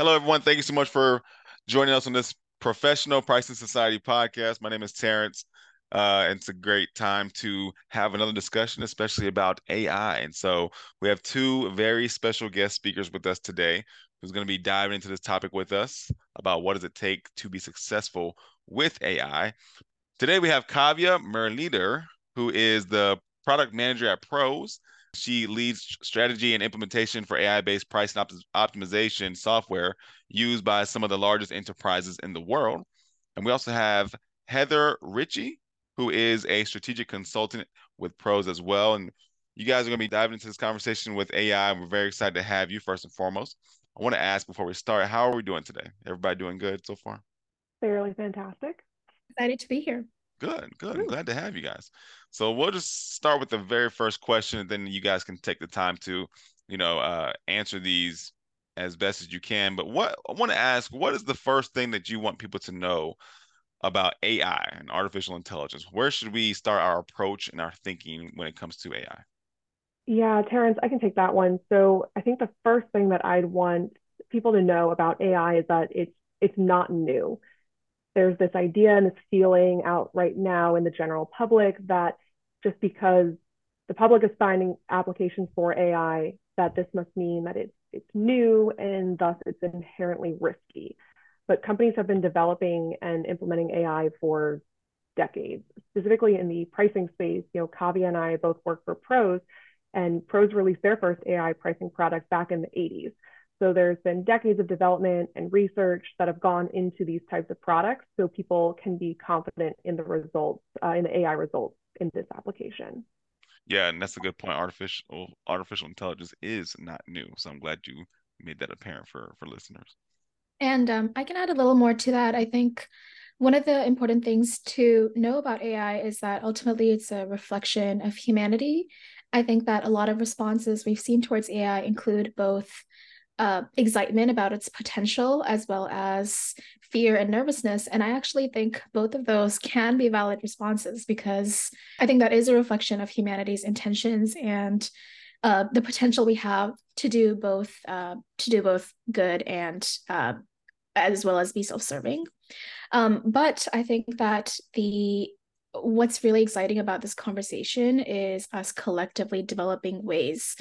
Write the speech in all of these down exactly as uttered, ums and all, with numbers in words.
Hello, everyone. Thank you so much for joining us on this Professional Pricing Society podcast. My name is Terrence, uh, and it's a great time to have another discussion, especially about A I. And so we have two very special guest speakers with us today who's going to be diving into this topic with us about what does it take to be successful with A I. Today we have Kavya Merlider, who is the product manager at Pros. She leads strategy and implementation for A I-based price and optimization software used by some of the largest enterprises in the world. And we also have Heather Ritchie, who is a strategic consultant with Pros as well. And you guys are going to be diving into this conversation with A I, and we're very excited to have you first and foremost. I want to ask before we start, how are we doing today? Everybody doing good so far? Fairly fantastic. Excited to be here. Good, good. I'm glad to have you guys. So we'll just start with the very first question, and then you guys can take the time to, you know, uh, answer these as best as you can. But what I want to ask, what is the first thing that you want people to know about A I and artificial intelligence? Where should we start our approach and our thinking when it comes to A I? Yeah, Terrence, I can take that one. So I think the first thing that I'd want people to know about A I is that it's it's not new. There's this idea and this feeling out right now in the general public that just because the public is finding applications for A I, that this must mean that it's it's new and thus it's inherently risky. But companies have been developing and implementing A I for decades, specifically in the pricing space. You know, Kavya and I both work for Pros, and Pros released their first A I pricing product back in the eighties. So there's been decades of development and research that have gone into these types of products so people can be confident in the results, uh, in the A I results in this application. Yeah, and that's a good point. Artificial artificial intelligence is not new, so I'm glad you made that apparent for for listeners. And um, I can add a little more to that. I think one of the important things to know about A I is that ultimately it's a reflection of humanity. I think that a lot of responses we've seen towards A I include both uh, excitement about its potential as well as fear and nervousness. And I actually think both of those can be valid responses because I think that is a reflection of humanity's intentions and uh, the potential we have to do both uh, to do both good and uh, as well as be self-serving. Um, but I think that the what's really exciting about this conversation is us collectively developing ways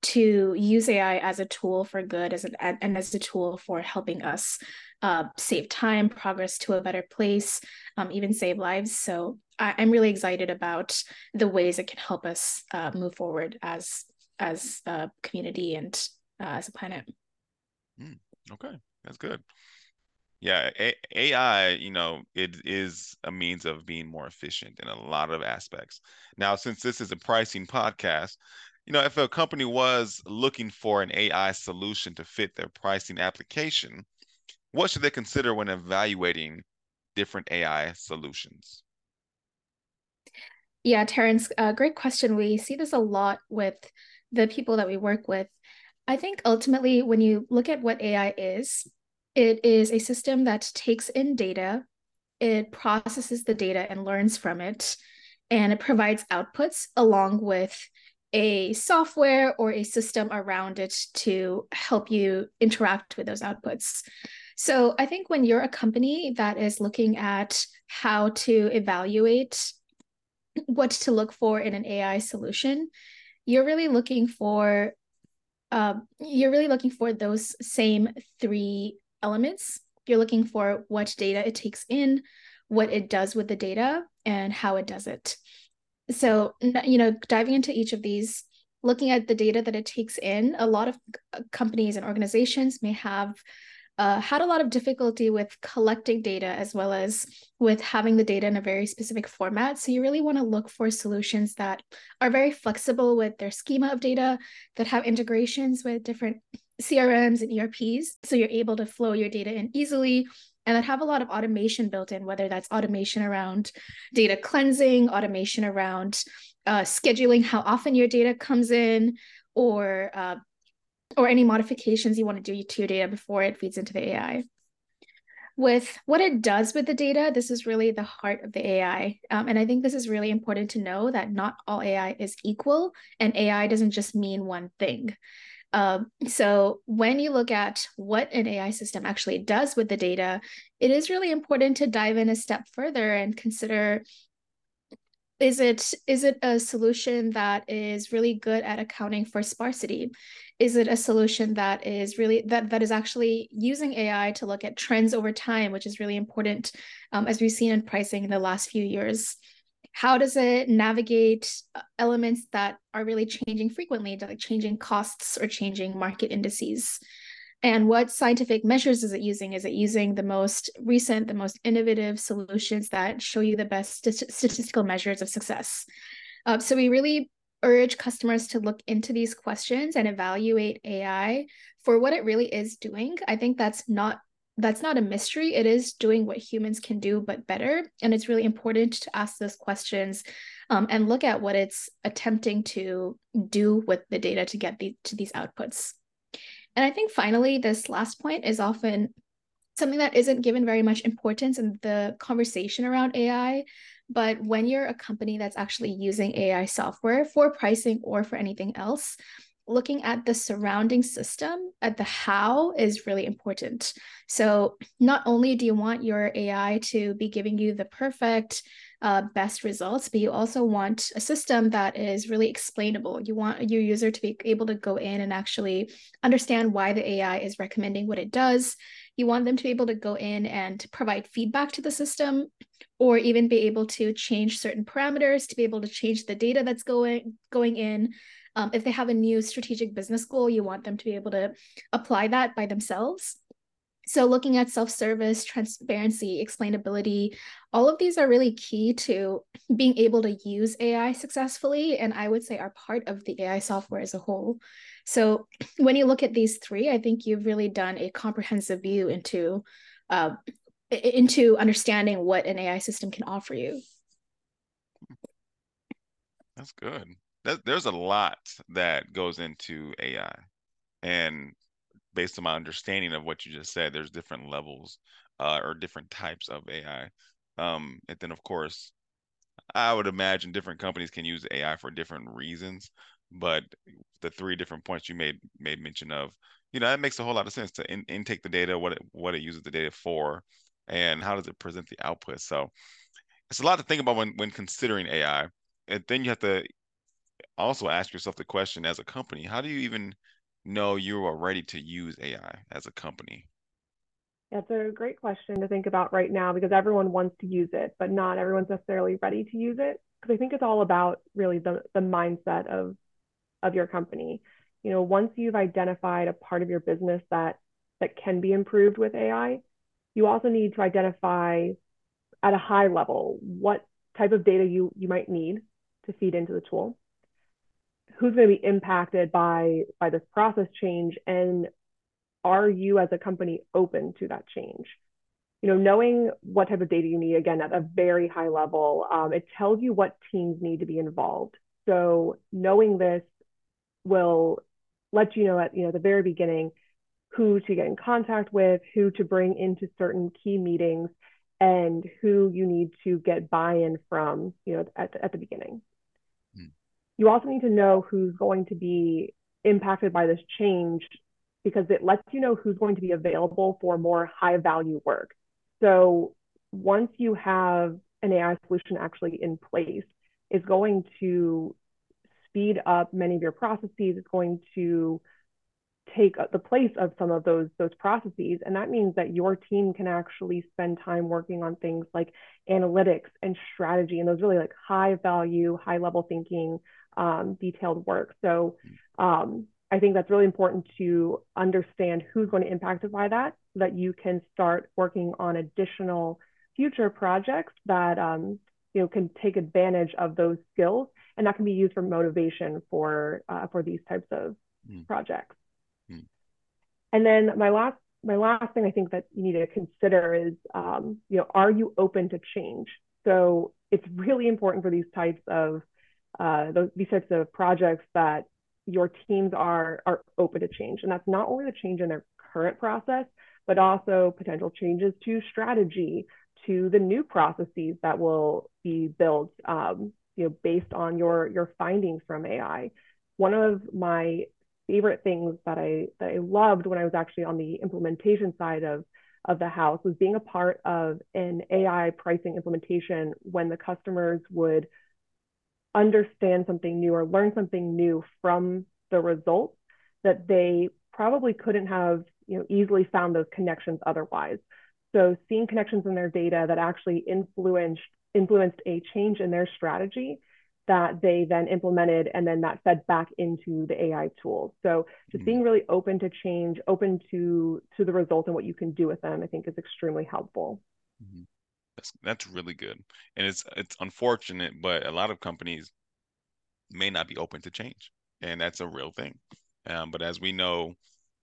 to use A I as a tool for good as an, and as a tool for helping us uh, save time, progress to a better place, um, even save lives. So I, I'm really excited about the ways it can help us uh, move forward as as a community and uh, as a planet. Mm, okay, that's good. Yeah, A AI, you know, it is a means of being more efficient in a lot of aspects. Now, since this is a pricing podcast, you know, if a company was looking for an A I solution to fit their pricing application, what should they consider when evaluating different A I solutions? Yeah, Terrence, uh, great question. We see this a lot with the people that we work with. I think ultimately, when you look at what A I is, it is a system that takes in data, it processes the data and learns from it, and it provides outputs along with a software or a system around it to help you interact with those outputs. So I think when you're a company that is looking at how to evaluate what to look for in an A I solution, you're really looking for uh, you're really looking for those same three elements. You're looking for what data it takes in, what it does with the data, and how it does it. So, you know, diving into each of these, looking at the data that it takes in, a lot of companies and organizations may have uh, had a lot of difficulty with collecting data as well as with having the data in a very specific format. So you really want to look for solutions that are very flexible with their schema of data, that have integrations with different C R Ms and E R Ps. So you're able to flow your data in easily and that have a lot of automation built in, whether that's automation around data cleansing, automation around uh, scheduling how often your data comes in, or uh, or any modifications you want to do to your data before it feeds into the A I. With what it does with the data, this is really the heart of the A I. Um, and I think this is really important to know that not all A I is equal, and A I doesn't just mean one thing. Um, so when you look at what an A I system actually does with the data, it is really important to dive in a step further and consider, is it is it a solution that is really good at accounting for sparsity? Is it a solution that is really that that is actually using A I to look at trends over time, which is really important, um, as we've seen in pricing in the last few years? How does it navigate elements that are really changing frequently, like changing costs or changing market indices? And what scientific measures is it using? Is it using the most recent, the most innovative solutions that show you the best st- statistical measures of success? Uh, so we really urge customers to look into these questions and evaluate A I for what it really is doing. I think that's not that's not a mystery. It is doing what humans can do, but better. And it's really important to ask those questions, um, and look at what it's attempting to do with the data to get the, to these outputs. And I think finally, this last point is often something that isn't given very much importance in the conversation around A I. But when you're a company that's actually using A I software for pricing or for anything else, looking at the surrounding system, at the how, is really important. So not only do you want your A I to be giving you the perfect uh, best results, but you also want a system that is really explainable. You want your user to be able to go in and actually understand why the A I is recommending what it does. You want them to be able to go in and provide feedback to the system, or even be able to change certain parameters to be able to change the data that's going going in. Um, if they have a new strategic business goal, you want them to be able to apply that by themselves. So looking at self-service, transparency, explainability, all of these are really key to being able to use A I successfully, and I would say are part of the A I software as a whole. So when you look at these three, I think you've really done a comprehensive view into uh, into understanding what an A I system can offer you. That's good. That, there's a lot that goes into A I. And based on my understanding of what you just said, there's different levels uh, or different types of A I. Um, and then, of course, I would imagine different companies can use A I for different reasons. But the three different points you made made mention of, you know, that makes a whole lot of sense to in, intake the data, what it, what it uses the data for, and how does it present the output. So it's a lot to think about when when considering A I. And then you have to also ask yourself the question as a company, how do you even know you are ready to use A I as a company? That's a great question to think about right now because everyone wants to use it, but not everyone's necessarily ready to use it. Because I think it's all about really the, the mindset of, of your company. You know, once you've identified a part of your business that that can be improved with A I, you also need to identify at a high level what type of data you you might need to feed into the tool, who's going to be impacted by by this process change, and are you as a company open to that change? You know, knowing what type of data you need, again, at a very high level, um, it tells you what teams need to be involved. So knowing this will let you know at, you know, the very beginning who to get in contact with, who to bring into certain key meetings, and who you need to get buy-in from, you know, at, at the beginning. Hmm. You also need to know who's going to be impacted by this change because it lets you know who's going to be available for more high value work. So once you have an A I solution actually in place, it's going to speed up many of your processes. It's going to take the place of some of those those processes, and that means that your team can actually spend time working on things like analytics and strategy and those really like high value, high level thinking, um, detailed work. So um, I think that's really important to understand who's going to impact it by that, so that you can start working on additional future projects that um, you know can take advantage of those skills, and that can be used for motivation for uh, for these types of mm. projects. Mm. And then my last my last thing I think that you need to consider is um, you know are you open to change? So it's really important for these types of uh, those, these types of projects that your teams are are open to change, and that's not only the change in their current process, but also potential changes to strategy, to the new processes that will be built, um, you know, based on your your findings from A I. One of my favorite things that I that I loved when I was actually on the implementation side of of the house was being a part of an A I pricing implementation when the customers would understand something new or learn something new from the results that they probably couldn't have, you know, easily found those connections otherwise. So seeing connections in their data that actually influenced influenced a change in their strategy that they then implemented, and then that fed back into the A I tools. So just being really open to change, open to to the results and what you can do with them, I think is extremely helpful. Mm-hmm. That's that's really good. And it's it's unfortunate, but a lot of companies may not be open to change. And that's a real thing. Um, but as we know,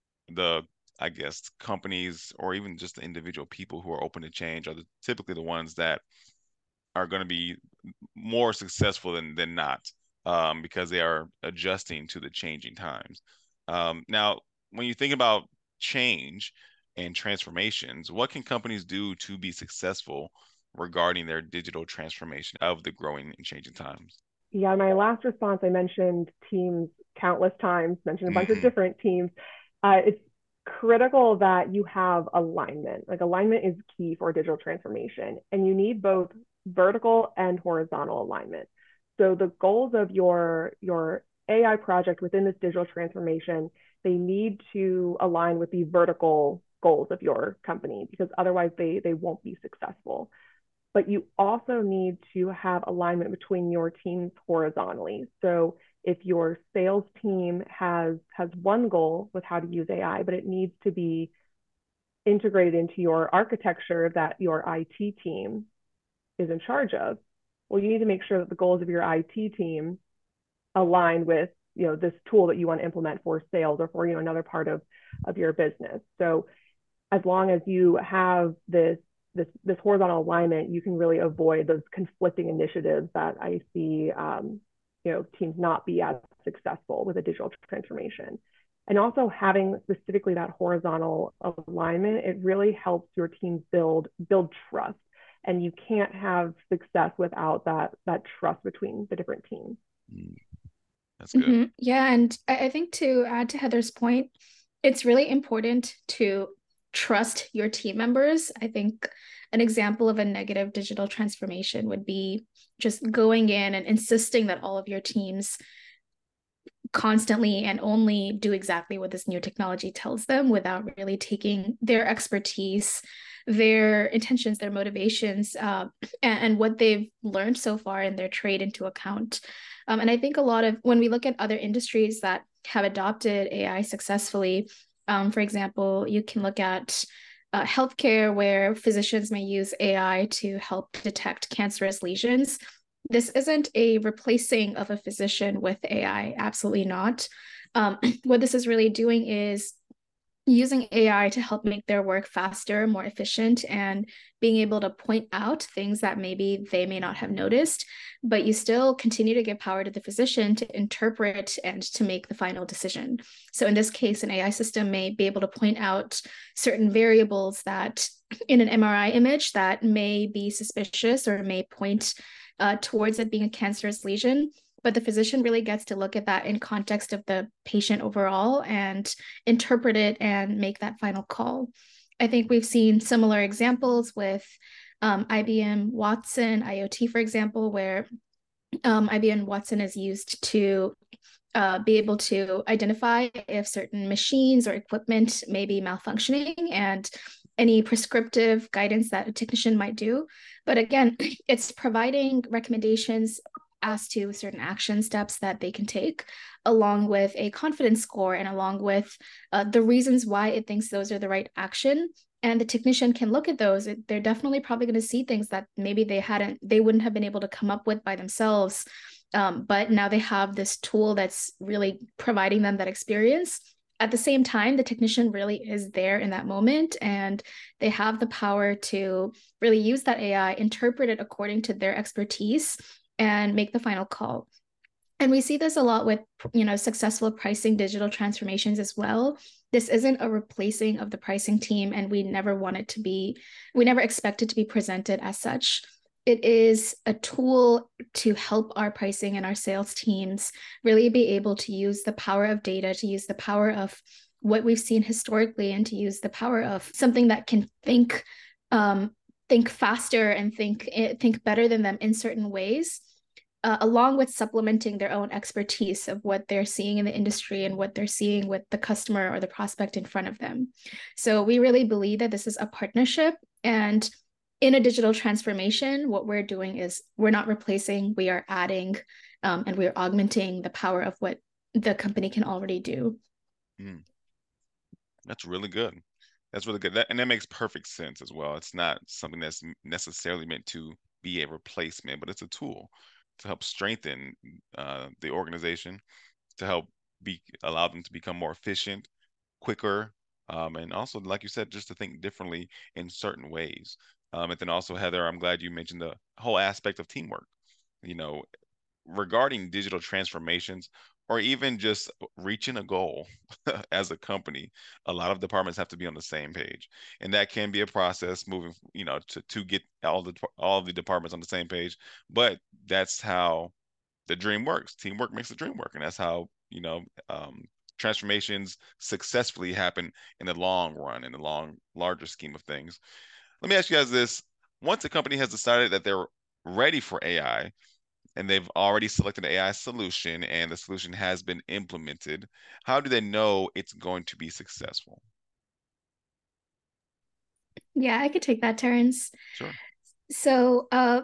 the I guess companies or even just the individual people who are open to change are the, typically the ones that are going to be more successful than than not, um, because they are adjusting to the changing times. Um, now, when you think about change and transformations, what can companies do to be successful regarding their digital transformation of the growing and changing times? Yeah, my last response, I mentioned teams countless times, mentioned a bunch Mm-hmm. of different teams. Uh, it's critical that you have alignment. Like alignment is key for digital transformation, and you need both vertical and horizontal alignment. So the goals of your your A I project within this digital transformation, they need to align with the vertical goals of your company, because otherwise they they won't be successful. But you also need to have alignment between your teams horizontally. So if your sales team has has one goal with how to use A I, but it needs to be integrated into your architecture that your I T team is in charge of, well, you need to make sure that the goals of your I T team align with, you know, this tool that you want to implement for sales or for, you know, another part of of your business. So as long as you have this this this horizontal alignment, you can really avoid those conflicting initiatives that I see, um, you know, teams not be as successful with a digital transformation. And also having specifically that horizontal alignment, it really helps your teams build build trust. And you can't have success without that that trust between the different teams. That's good. Mm-hmm. Yeah, and I, I think to add to Heather's point, it's really important to trust your team members. I think an example of a negative digital transformation would be just going in and insisting that all of your teams constantly and only do exactly what this new technology tells them without really taking their expertise, their intentions, their motivations, uh, and, and what they've learned so far in their trade into account. Um, and I think a lot of, when we look at other industries that have adopted A I successfully, um, for example, you can look at uh, healthcare, where physicians may use A I to help detect cancerous lesions. This isn't a replacing of a physician with A I, absolutely not. Um, what this is really doing is using A I to help make their work faster, more efficient, and being able to point out things that maybe they may not have noticed, but you still continue to give power to the physician to interpret and to make the final decision. So in this case, an A I system may be able to point out certain variables that in an M R I image that may be suspicious or may point uh, towards it being a cancerous lesion. But the physician really gets to look at that in context of the patient overall and interpret it and make that final call. I think we've seen similar examples with um, I B M Watson I O T, for example, where um, I B M Watson is used to uh, be able to identify if certain machines or equipment may be malfunctioning and any prescriptive guidance that a technician might do. But again, it's providing recommendations as to certain action steps that they can take, along with a confidence score and along with uh, the reasons why it thinks those are the right action. And the technician can look at those. They're definitely probably going to see things that maybe they hadn't, they wouldn't have been able to come up with by themselves. Um, but now they have this tool that's really providing them that experience. At the same time, the technician really is there in that moment, and they have the power to really use that A I, interpret it according to their expertise, and make the final call. And we see this a lot with, you know, successful pricing digital transformations as well. This isn't a replacing of the pricing team, and we never want it to be, we never expect it to be presented as such. It is a tool to help our pricing and our sales teams really be able to use the power of data, to use the power of what we've seen historically, and to use the power of something that can think um, think faster and think think better than them in certain ways, uh, along with supplementing their own expertise of what they're seeing in the industry and what they're seeing with the customer or the prospect in front of them. So we really believe that this is a partnership, and in a digital transformation, what we're doing is we're not replacing, we are adding, um, and we're augmenting the power of what the company can already do. Mm. That's really good. That's really good. That, and that makes perfect sense as well. It's not something that's necessarily meant to be a replacement, but it's a tool to help strengthen uh, the organization, to help be allow them to become more efficient, quicker, um, and also, like you said, just to think differently in certain ways. Um, and then also, Heather, I'm glad you mentioned the whole aspect of teamwork. You know, regarding digital transformations or even just reaching a goal as a company, a lot of departments have to be on the same page, and that can be a process moving, you know, to to get all the all of the departments on the same page. But that's how the dream works. Teamwork makes the dream work, and that's how, you know, um, transformations successfully happen in the long run, in the long larger scheme of things. Let me ask you guys this: once a company has decided that they're ready for A I, and they've already selected an A I solution and the solution has been implemented, how do they know it's going to be successful? Yeah, I could take that, Terrence. Sure. So, uh,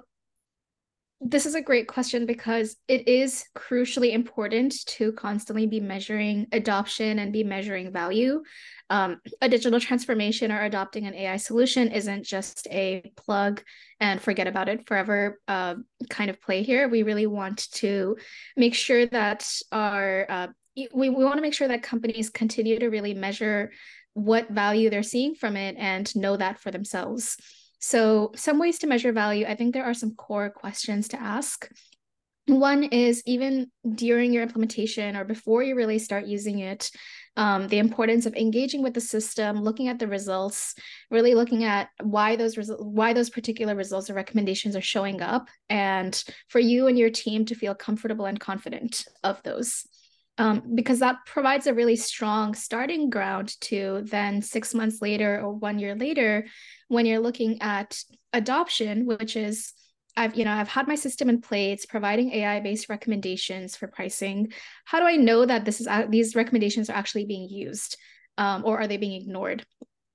this is a great question because it is crucially important to constantly be measuring adoption and be measuring value. Um, a digital transformation or adopting an A I solution isn't just a plug and forget about it forever uh, kind of play here. We really want to make sure that our uh, we, we want to make sure that companies continue to really measure what value they're seeing from it and know that for themselves. So, some ways to measure value, I think there are some core questions to ask. One is, even during your implementation or before you really start using it, um, the importance of engaging with the system, looking at the results, really looking at why those results, why those particular results or recommendations are showing up, and for you and your team to feel comfortable and confident of those. Um, because that provides a really strong starting ground to then six months later or one year later, when you're looking at adoption, which is I've, you know, I've had my system in place, providing A I-based recommendations for pricing. How do I know that this is these recommendations are actually being used, um, or are they being ignored?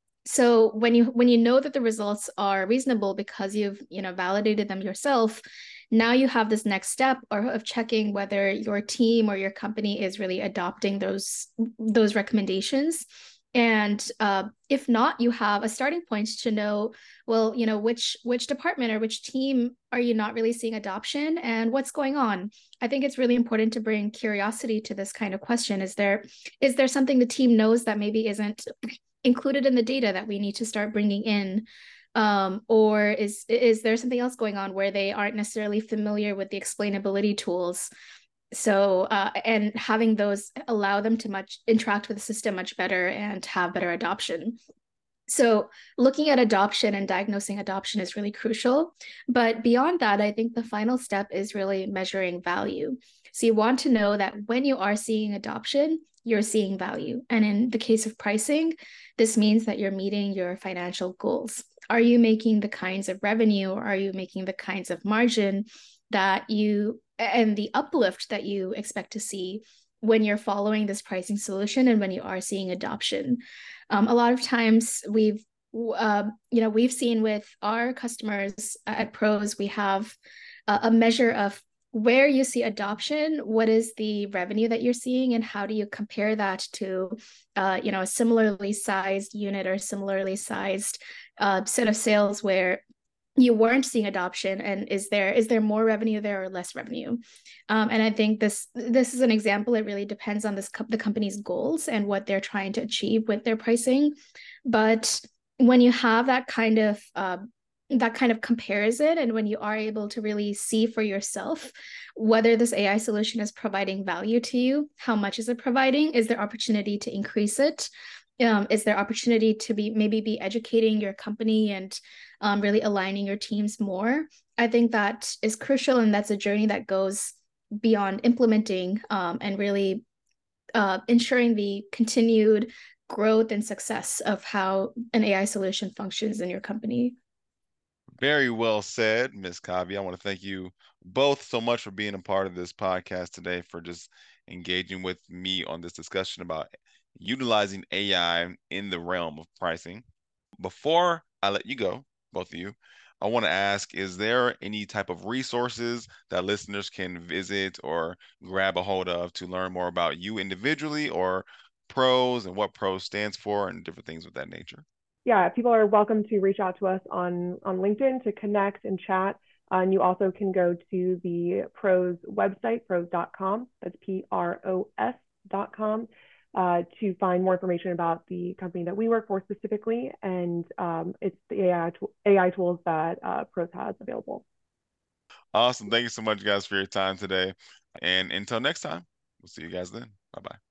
So when you when you know that the results are reasonable because you've, you know, validated them yourself, now you have this next step or of checking whether your team or your company is really adopting those those recommendations. And uh, if not, you have a starting point to know, well, you know, which which department or which team are you not really seeing adoption and what's going on? I think it's really important to bring curiosity to this kind of question. Is there is there something the team knows that maybe isn't included in the data that we need to start bringing in? Um, or is is there something else going on where they aren't necessarily familiar with the explainability tools? So uh, and having those allow them to much interact with the system much better and have better adoption. So looking at adoption and diagnosing adoption is really crucial. But beyond that, I think the final step is really measuring value. So you want to know that when you are seeing adoption, you're seeing value. And in the case of pricing, this means that you're meeting your financial goals. Are you making the kinds of revenue, or are you making the kinds of margin that you and the uplift that you expect to see when you're following this pricing solution and when you are seeing adoption? Um, a lot of times we've, uh, you know, we've seen with our customers at Pros, we have a, a measure of where you see adoption, what is the revenue that you're seeing, and how do you compare that to, uh, you know, a similarly sized unit or similarly sized uh, set of sales where you weren't seeing adoption, and is there is there more revenue there or less revenue? Um, and I think this this is an example. It really depends on this co- the company's goals and what they're trying to achieve with their pricing. But when you have that kind of uh, that kind of comparison, and when you are able to really see for yourself whether this A I solution is providing value to you, how much is it providing, is there opportunity to increase it? Um, is there opportunity to be maybe be educating your company and um, really aligning your teams more? I think that is crucial, and that's a journey that goes beyond implementing um, and really uh, ensuring the continued growth and success of how an A I solution functions in your company. Very well said, Miz Kavi. I want to thank you both so much for being a part of this podcast today, for just engaging with me on this discussion about utilizing A I in the realm of pricing. Before I let you go, both of you, I want to ask, is there any type of resources that listeners can visit or grab a hold of to learn more about you individually, or PROS and what PROS stands for and different things of that nature? Yeah, people are welcome to reach out to us on, on LinkedIn to connect and chat. Uh, and you also can go to the PROS website, pros dot com. That's P R O S dot com. Uh, to find more information about the company that we work for specifically, and um, it's the A I, A I tools that uh, PROS has available. Awesome. Thank you so much, guys, for your time today. And until next time, we'll see you guys then. Bye bye.